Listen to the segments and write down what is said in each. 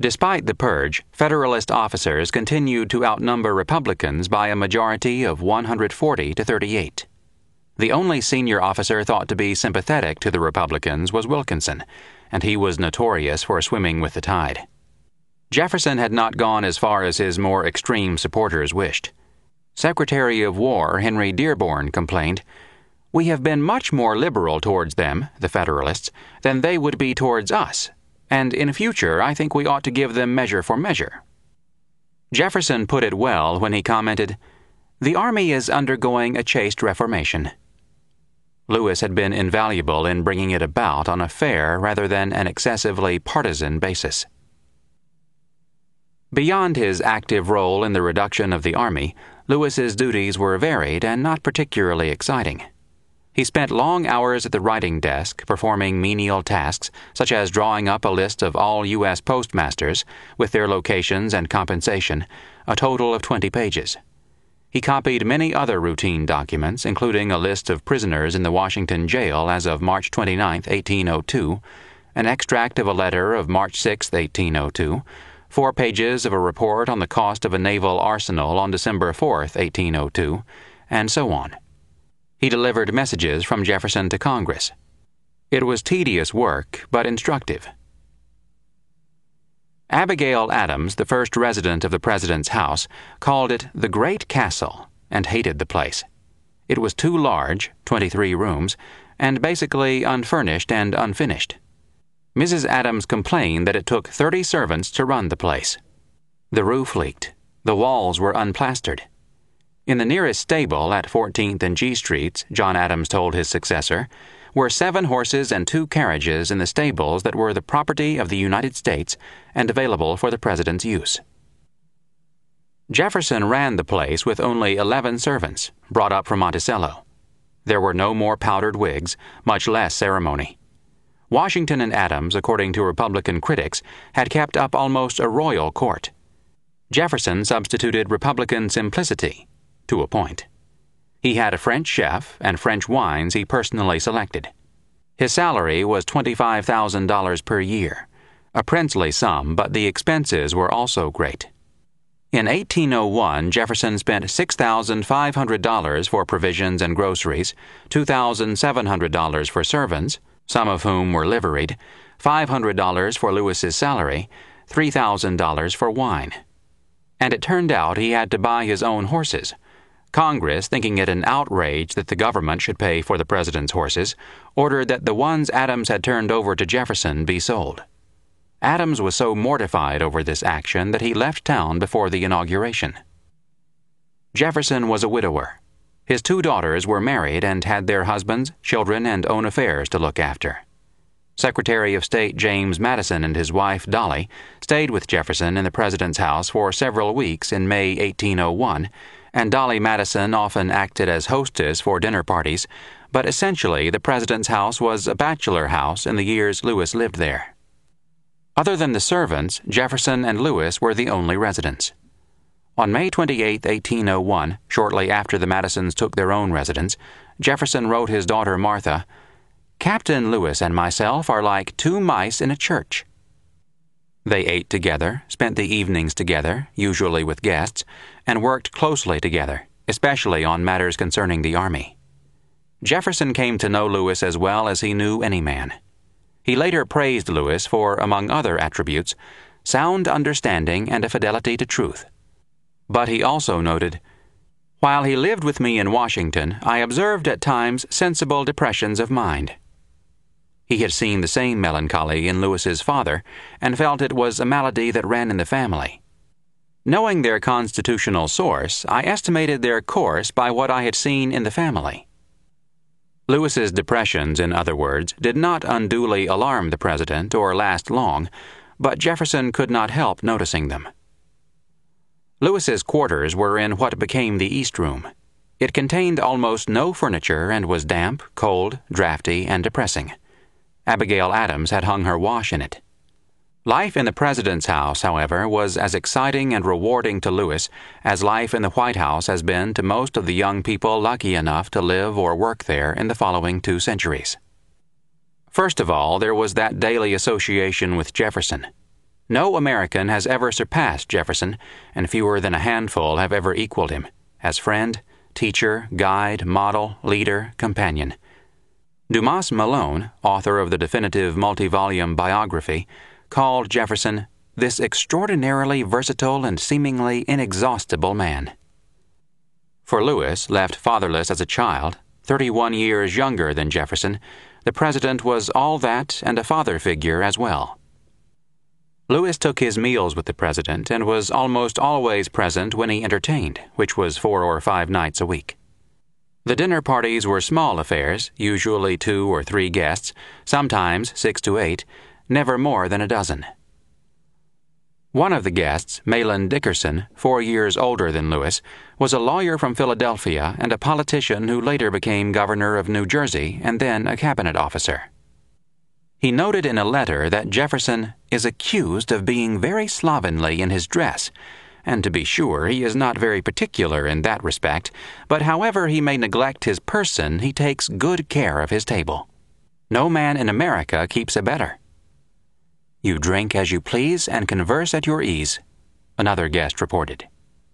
Despite the purge, Federalist officers continued to outnumber Republicans by a majority of 140 to 38. The only senior officer thought to be sympathetic to the Republicans was Wilkinson, and he was notorious for swimming with the tide. Jefferson had not gone as far as his more extreme supporters wished. Secretary of War Henry Dearborn complained, "We have been much more liberal towards them, the Federalists, than they would be towards us, and in future I think we ought to give them measure for measure." Jefferson put it well when he commented, "The Army is undergoing a chaste reformation." Lewis had been invaluable in bringing it about on a fair rather than an excessively partisan basis. Beyond his active role in the reduction of the Army, Lewis's duties were varied and not particularly exciting. He spent long hours at the writing desk performing menial tasks such as drawing up a list of all U.S. postmasters with their locations and compensation, a total of 20 pages. He copied many other routine documents, including a list of prisoners in the Washington jail as of March 29, 1802, an extract of a letter of March 6, 1802, 4 pages of a report on the cost of a naval arsenal on December 4, 1802, and so on. He delivered messages from Jefferson to Congress. It was tedious work, but instructive. Abigail Adams, the first resident of the President's house, called it the Great Castle and hated the place. It was too large, 23 rooms, and basically unfurnished and unfinished. Mrs. Adams complained that it took 30 servants to run the place. The roof leaked. The walls were unplastered. In the nearest stable at 14th and G Streets, John Adams told his successor, were 7 horses and 2 carriages in the stables that were the property of the United States and available for the President's use. Jefferson ran the place with only 11 servants, brought up from Monticello. There were no more powdered wigs, much less ceremony. Washington and Adams, according to Republican critics, had kept up almost a royal court. Jefferson substituted Republican simplicity, to a point. He had a French chef and French wines he personally selected. His salary was $25,000 per year, a princely sum, but the expenses were also great. In 1801, Jefferson spent $6,500 for provisions and groceries, $2,700 for servants, some of whom were liveried, $500 for Lewis's salary, $3,000 for wine. And it turned out he had to buy his own horses. Congress, thinking it an outrage that the government should pay for the President's horses, ordered that the ones Adams had turned over to Jefferson be sold. Adams was so mortified over this action that he left town before the inauguration. Jefferson was a widower. His 2 daughters were married and had their husbands, children, and own affairs to look after. Secretary of State James Madison and his wife, Dolly, stayed with Jefferson in the President's house for several weeks in May 1801, and Dolly Madison often acted as hostess for dinner parties, but essentially the President's house was a bachelor house in the years Lewis lived there. Other than the servants, Jefferson and Lewis were the only residents. On May 28, 1801, shortly after the Madisons took their own residence, Jefferson wrote his daughter Martha, "Captain Lewis and myself are like 2 mice in a church." They ate together, spent the evenings together, usually with guests, and worked closely together, especially on matters concerning the Army. Jefferson came to know Lewis as well as he knew any man. He later praised Lewis for, among other attributes, sound understanding and a fidelity to truth. But he also noted, "While he lived with me in Washington, I observed at times sensible depressions of mind." He had seen the same melancholy in Lewis's father and felt it was a malady that ran in the family. Knowing their constitutional source, I estimated their course by what I had seen in the family. Lewis's depressions, in other words, did not unduly alarm the President or last long, but Jefferson could not help noticing them. Lewis's quarters were in what became the East Room. It contained almost no furniture and was damp, cold, drafty, and depressing. Abigail Adams had hung her wash in it. Life in the President's house, however, was as exciting and rewarding to Lewis as life in the White House has been to most of the young people lucky enough to live or work there in the following 2 centuries. First of all, there was that daily association with Jefferson. No American has ever surpassed Jefferson, and fewer than a handful have ever equaled him, as friend, teacher, guide, model, leader, companion. Dumas Malone, author of the definitive multi-volume biography, called Jefferson this extraordinarily versatile and seemingly inexhaustible man. For Lewis, left fatherless as a child, 31 years younger than Jefferson, the president was all that and a father figure as well. Lewis took his meals with the president and was almost always present when he entertained, which was 4 or 5 nights a week. The dinner parties were small affairs, usually 2 or 3 guests, sometimes 6 to 8, never more than a dozen. One of the guests, Mahlon Dickerson, 4 years older than Lewis, was a lawyer from Philadelphia and a politician who later became governor of New Jersey and then a cabinet officer. He noted in a letter that Jefferson is accused of being very slovenly in his dress, and to be sure he is not very particular in that respect, but however he may neglect his person, he takes good care of his table. No man in America keeps a better. You drink as you please and converse at your ease, another guest reported.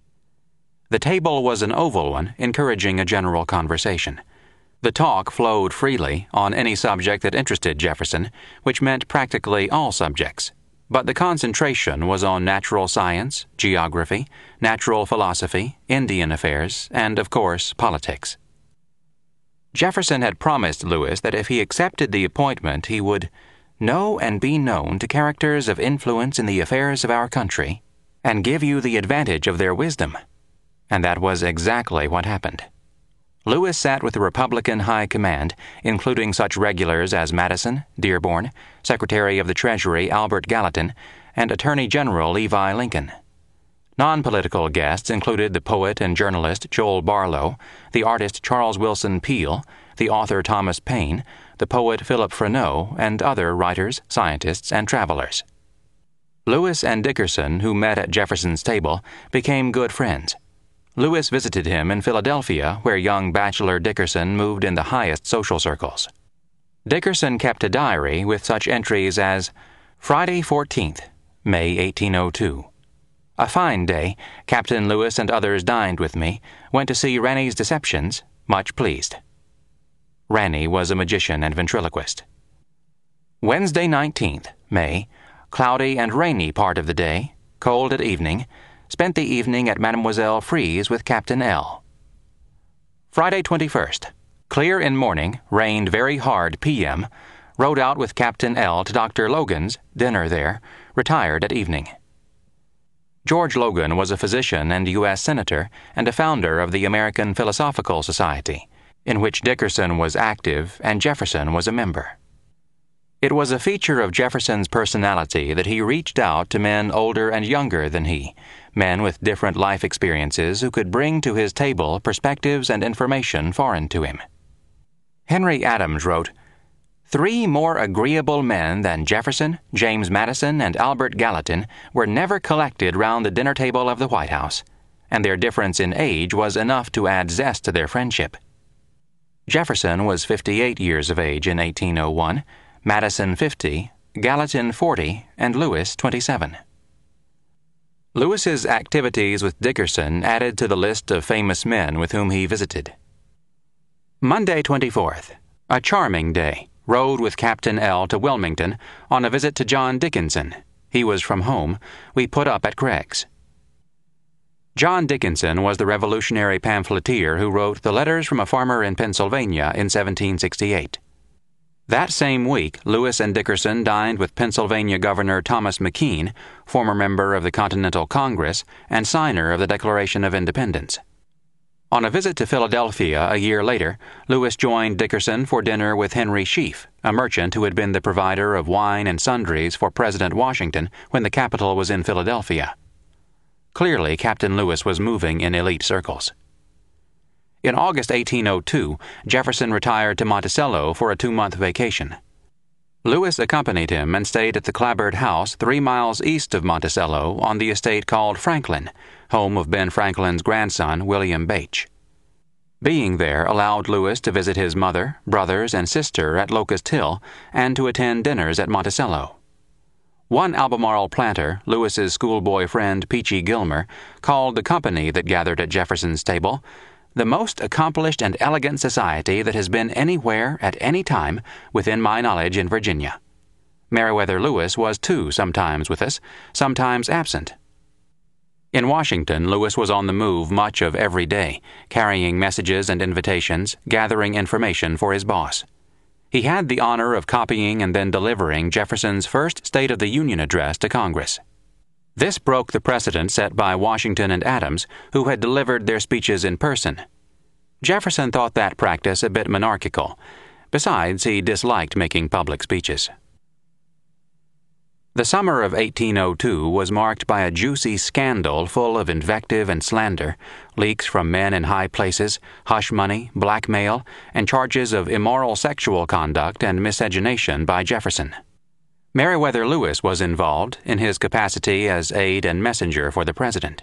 The table was an oval one, encouraging a general conversation. The talk flowed freely on any subject that interested Jefferson, which meant practically all subjects, but the concentration was on natural science, geography, natural philosophy, Indian affairs, and, of course, politics. Jefferson had promised Lewis that if he accepted the appointment, he would know and be known to characters of influence in the affairs of our country, and give you the advantage of their wisdom. And that was exactly what happened. Lewis sat with the Republican high command, including such regulars as Madison, Dearborn, Secretary of the Treasury Albert Gallatin, and Attorney General Levi Lincoln. Non-political guests included the poet and journalist Joel Barlow, the artist Charles Willson Peale, the author Thomas Paine, the poet Philip Freneau, and other writers, scientists, and travelers. Lewis and Dickerson, who met at Jefferson's table, became good friends. Lewis visited him in Philadelphia, where young bachelor Dickerson moved in the highest social circles. Dickerson kept a diary with such entries as Friday 14th, May 1802. A fine day. Captain Lewis and others dined with me. Went to see Rennie's Deceptions. Much pleased. Rennie was a magician and ventriloquist. Wednesday 19th, May. Cloudy and rainy part of the day. Cold at evening. Spent the evening at Mademoiselle Free's with Captain L. Friday 21st. Clear in morning. Rained very hard p.m. Rode out with Captain L. to Dr. Logan's. Dinner there. Retired at evening. George Logan was a physician and U.S. Senator and a founder of the American Philosophical Society, in which Dickerson was active and Jefferson was a member. It was a feature of Jefferson's personality that he reached out to men older and younger than he, men with different life experiences who could bring to his table perspectives and information foreign to him. Henry Adams wrote, "3 more agreeable men than Jefferson, James Madison, and Albert Gallatin were never collected round the dinner table of the White House, and their difference in age was enough to add zest to their friendship." Jefferson was 58 years of age in 1801, Madison 50, Gallatin 40, and Lewis 27. Lewis's activities with Dickerson added to the list of famous men with whom he visited. Monday 24th. A charming day. Rode with Captain L. to Wilmington on a visit to John Dickinson. He was from home. We put up at Craig's. John Dickinson was the revolutionary pamphleteer who wrote The Letters from a Farmer in Pennsylvania in 1768. That same week, Lewis and Dickerson dined with Pennsylvania Governor Thomas McKean, former member of the Continental Congress and signer of the Declaration of Independence. On a visit to Philadelphia a year later, Lewis joined Dickerson for dinner with Henry Sheaffe, a merchant who had been the provider of wine and sundries for President Washington when the capital was in Philadelphia. Clearly, Captain Lewis was moving in elite circles. In August 1802, Jefferson retired to Monticello for a 2-month vacation. Lewis accompanied him and stayed at the Clabbert House 3 miles east of Monticello on the estate called Franklin, home of Ben Franklin's grandson, William Bache. Being there allowed Lewis to visit his mother, brothers, and sister at Locust Hill and to attend dinners at Monticello. One Albemarle planter, Lewis's schoolboy friend Peachy Gilmer, called the company that gathered at Jefferson's table the most accomplished and elegant society that has been anywhere at any time within my knowledge in Virginia. Meriwether Lewis was too sometimes with us, sometimes absent. In Washington, Lewis was on the move much of every day, carrying messages and invitations, gathering information for his boss. He had the honor of copying and then delivering Jefferson's first State of the Union address to Congress. This broke the precedent set by Washington and Adams, who had delivered their speeches in person. Jefferson thought that practice a bit monarchical. Besides, he disliked making public speeches. The summer of 1802 was marked by a juicy scandal full of invective and slander, leaks from men in high places, hush money, blackmail, and charges of immoral sexual conduct and miscegenation by Jefferson. Meriwether Lewis was involved in his capacity as aide and messenger for the president.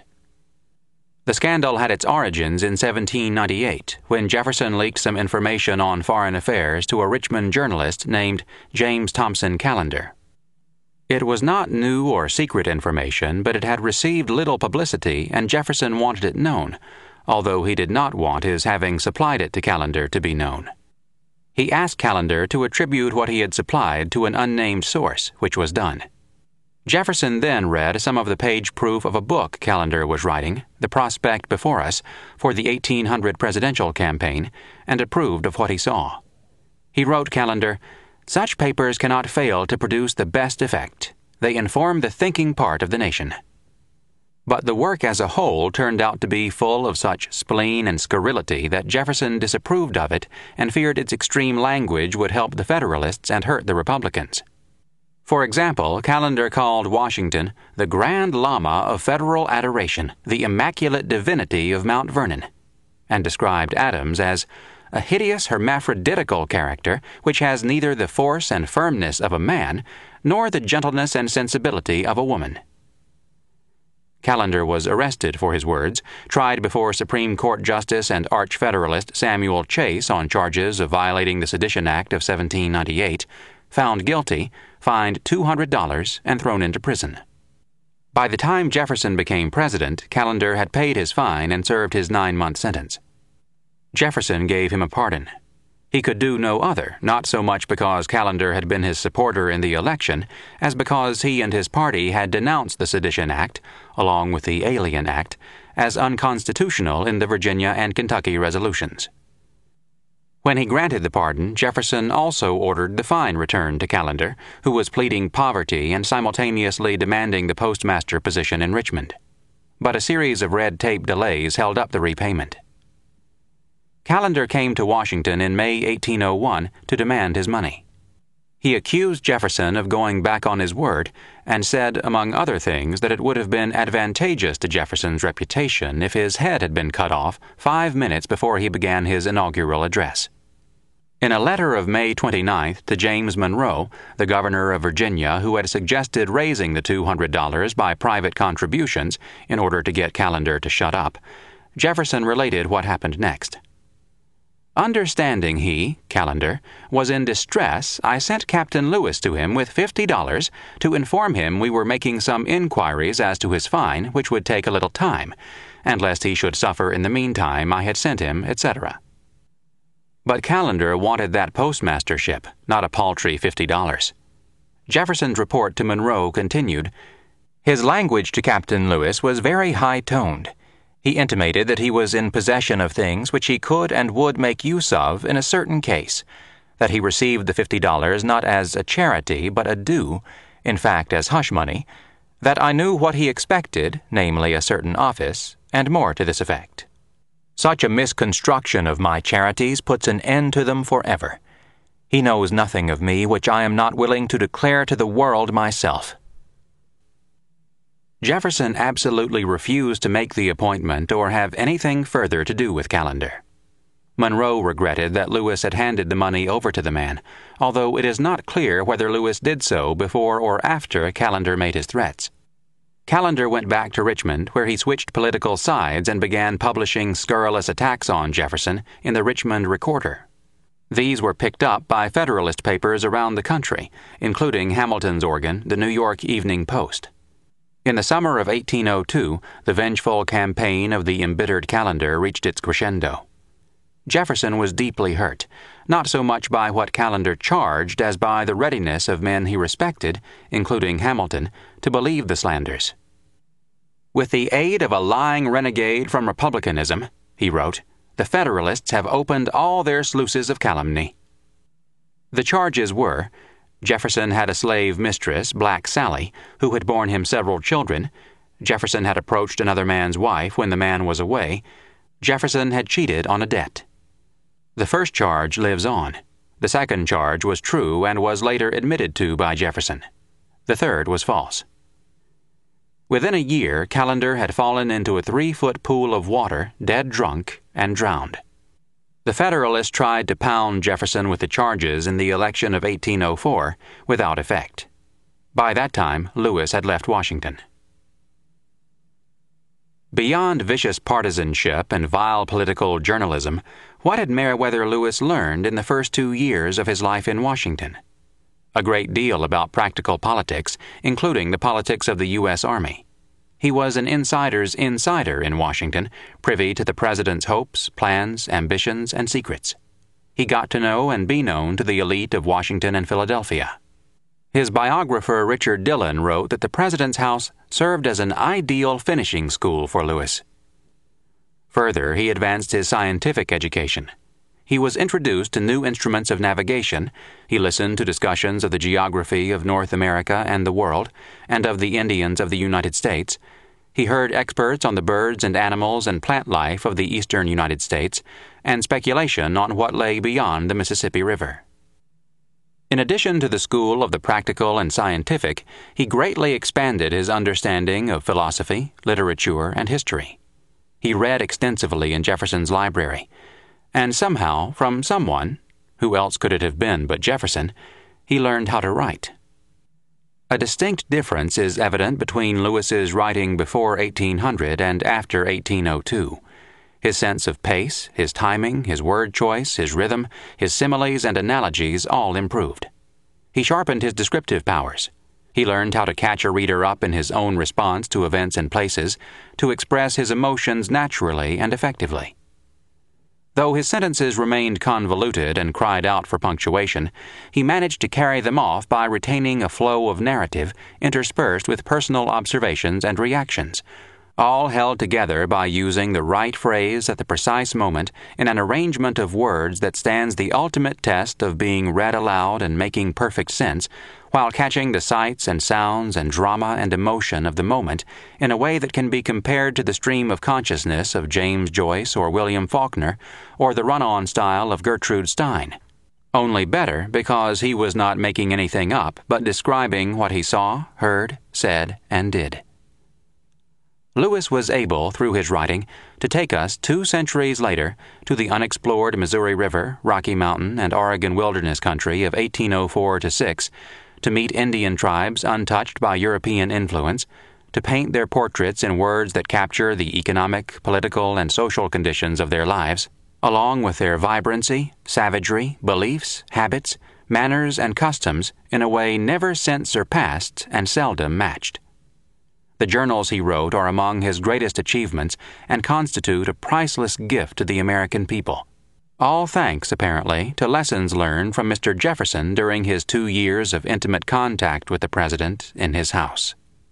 The scandal had its origins in 1798, when Jefferson leaked some information on foreign affairs to a Richmond journalist named James Thompson Callender. It was not new or secret information, but it had received little publicity, and Jefferson wanted it known, although he did not want his having supplied it to Callender to be known. He asked Callender to attribute what he had supplied to an unnamed source, which was done. Jefferson then read some of the page proof of a book Callender was writing, The Prospect Before Us, for the 1800 presidential campaign, and approved of what he saw. He wrote Callender, "Such papers cannot fail to produce the best effect. They inform the thinking part of the nation." But the work as a whole turned out to be full of such spleen and scurrility that Jefferson disapproved of it and feared its extreme language would help the Federalists and hurt the Republicans. For example, Callender called Washington the Grand Lama of federal adoration, the immaculate divinity of Mount Vernon, and described Adams as a hideous hermaphroditical character which has neither the force and firmness of a man nor the gentleness and sensibility of a woman. Callender was arrested for his words, tried before Supreme Court Justice and Arch-Federalist Samuel Chase on charges of violating the Sedition Act of 1798, found guilty, fined $200, and thrown into prison. By the time Jefferson became president, Callender had paid his fine and served his 9-month sentence. Jefferson gave him a pardon. He could do no other, not so much because Callender had been his supporter in the election, as because he and his party had denounced the Sedition Act, along with the Alien Act, as unconstitutional in the Virginia and Kentucky resolutions. When he granted the pardon, Jefferson also ordered the fine returned to Callender, who was pleading poverty and simultaneously demanding the postmaster position in Richmond. But a series of red tape delays held up the repayment. Callender came to Washington in May 1801 to demand his money. He accused Jefferson of going back on his word and said, among other things, that it would have been advantageous to Jefferson's reputation if his head had been cut off 5 minutes before he began his inaugural address. In a letter of May 29th to James Monroe, the governor of Virginia, who had suggested raising the $200 by private contributions in order to get Callender to shut up, Jefferson related what happened next. Understanding he, Callender, was in distress, I sent Captain Lewis to him with $50 to inform him we were making some inquiries as to his fine, which would take a little time, and lest he should suffer in the meantime I had sent him, etc. But Callender wanted that postmastership, not a paltry $50. Jefferson's report to Monroe continued, "His language to Captain Lewis was very high-toned. He intimated that he was in possession of things which he could and would make use of in a certain case, that he received the $50 not as a charity but a due, in fact as hush money, that I knew what he expected, namely a certain office, and more to this effect. Such a misconstruction of my charities puts an end to them forever. He knows nothing of me which I am not willing to declare to the world myself." Jefferson absolutely refused to make the appointment or have anything further to do with Callender. Monroe regretted that Lewis had handed the money over to the man, although it is not clear whether Lewis did so before or after Callender made his threats. Callender went back to Richmond, where he switched political sides and began publishing scurrilous attacks on Jefferson in the Richmond Recorder. These were picked up by Federalist papers around the country, including Hamilton's organ, the New York Evening Post. In the summer of 1802, the vengeful campaign of the embittered Callender reached its crescendo. Jefferson was deeply hurt, not so much by what Callender charged as by the readiness of men he respected, including Hamilton, to believe the slanders. "With the aid of a lying renegade from republicanism," he wrote, "the Federalists have opened all their sluices of calumny." The charges were: Jefferson had a slave mistress, Black Sally, who had borne him several children. Jefferson had approached another man's wife when the man was away. Jefferson had cheated on a debt. The first charge lives on. The second charge was true and was later admitted to by Jefferson. The third was false. Within a year, Callender had fallen into a 3-foot pool of water, dead drunk, and drowned. The Federalists tried to pound Jefferson with the charges in the election of 1804, without effect. By that time, Lewis had left Washington. Beyond vicious partisanship and vile political journalism, what had Meriwether Lewis learned in the first 2 years of his life in Washington? A great deal about practical politics, including the politics of the U.S. Army. He was an insider's insider in Washington, privy to the president's hopes, plans, ambitions, and secrets. He got to know and be known to the elite of Washington and Philadelphia. His biographer Richard Dillon wrote that the president's house served as an ideal finishing school for Lewis. Further, he advanced his scientific education. He was introduced to new instruments of navigation. He listened to discussions of the geography of North America and the world, and of the Indians of the United States. He heard experts on the birds and animals and plant life of the eastern United States, and speculation on what lay beyond the Mississippi River. In addition to the school of the practical and scientific, he greatly expanded his understanding of philosophy, literature, and history. He read extensively in Jefferson's library, and somehow, from someone, who else could it have been but Jefferson, he learned how to write. A distinct difference is evident between Lewis's writing before 1800 and after 1802. His sense of pace, his timing, his word choice, his rhythm, his similes and analogies all improved. He sharpened his descriptive powers. He learned how to catch a reader up in his own response to events and places, to express his emotions naturally and effectively. Though his sentences remained convoluted and cried out for punctuation, he managed to carry them off by retaining a flow of narrative interspersed with personal observations and reactions, all held together by using the right phrase at the precise moment in an arrangement of words that stands the ultimate test of being read aloud and making perfect sense, while catching the sights and sounds and drama and emotion of the moment in a way that can be compared to the stream of consciousness of James Joyce or William Faulkner, or the run-on style of Gertrude Stein. Only better because he was not making anything up, but describing what he saw, heard, said, and did. Lewis was able, through his writing, to take us 2 centuries later to the unexplored Missouri River, Rocky Mountain, and Oregon wilderness country of 1804-6, to meet Indian tribes untouched by European influence, to paint their portraits in words that capture the economic, political, and social conditions of their lives, along with their vibrancy, savagery, beliefs, habits, manners, and customs in a way never since surpassed and seldom matched. The journals he wrote are among his greatest achievements and constitute a priceless gift to the American people. All thanks, apparently, to lessons learned from Mr. Jefferson during his 2 years of intimate contact with the President in his house.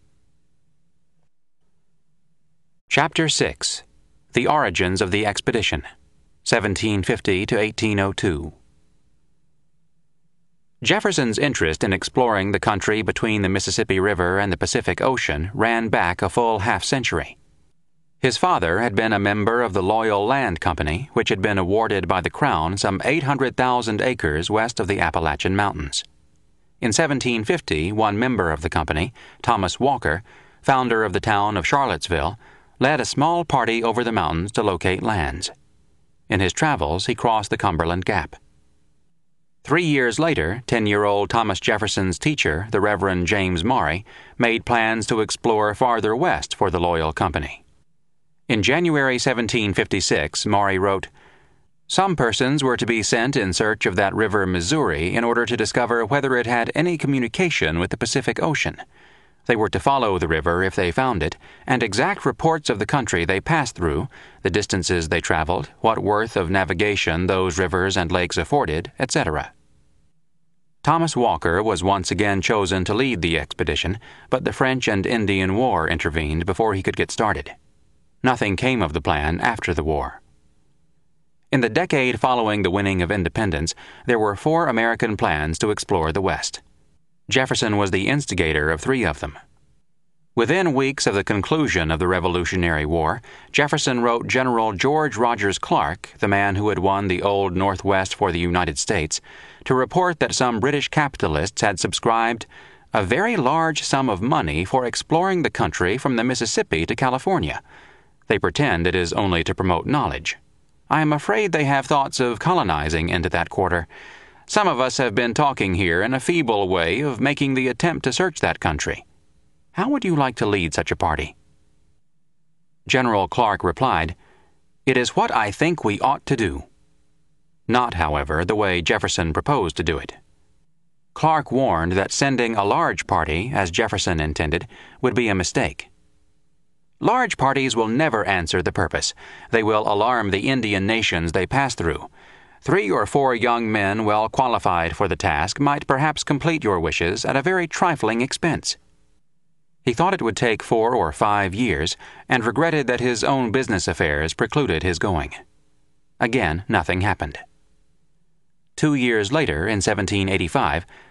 Chapter 6. The Origins of the Expedition, 1750 to 1802. Jefferson's interest in exploring the country between the Mississippi River and the Pacific Ocean ran back a full half-century. His father had been a member of the Loyal Land Company, which had been awarded by the Crown some 800,000 acres west of the Appalachian Mountains. In 1750, one member of the company, Thomas Walker, founder of the town of Charlottesville, led a small party over the mountains to locate lands. In his travels, he crossed the Cumberland Gap. 3 years later, 10-year-old Thomas Jefferson's teacher, the Reverend James Maury, made plans to explore farther west for the Loyal Company. In January 1756, Maury wrote, Some persons were to be sent in search of that river Missouri in order to discover whether it had any communication with the Pacific Ocean. They were to follow the river if they found it, and exact reports of the country they passed through, the distances they traveled, what worth of navigation those rivers and lakes afforded, etc. Thomas Walker was once again chosen to lead the expedition, but the French and Indian War intervened before he could get started. Nothing came of the plan after the war. In the decade following the winning of independence, there were 4 American plans to explore the West. Jefferson was the instigator of 3 of them. Within weeks of the conclusion of the Revolutionary War, Jefferson wrote General George Rogers Clark, the man who had won the Old Northwest for the United States, to report that some British capitalists had subscribed a very large sum of money for exploring the country from the Mississippi to California. They pretend it is only to promote knowledge. I am afraid they have thoughts of colonizing into that quarter. Some of us have been talking here in a feeble way of making the attempt to search that country. How would you like to lead such a party? General Clark replied, "It is what I think we ought to do." Not, however, the way Jefferson proposed to do it. Clark warned that sending a large party, as Jefferson intended, would be a mistake. Large parties will never answer the purpose. They will alarm the Indian nations they pass through. 3 or 4 young men well qualified for the task might perhaps complete your wishes at a very trifling expense. He thought it would take 4 or 5 years, and regretted that his own business affairs precluded his going. Again, nothing happened. 2 years later, in 1785,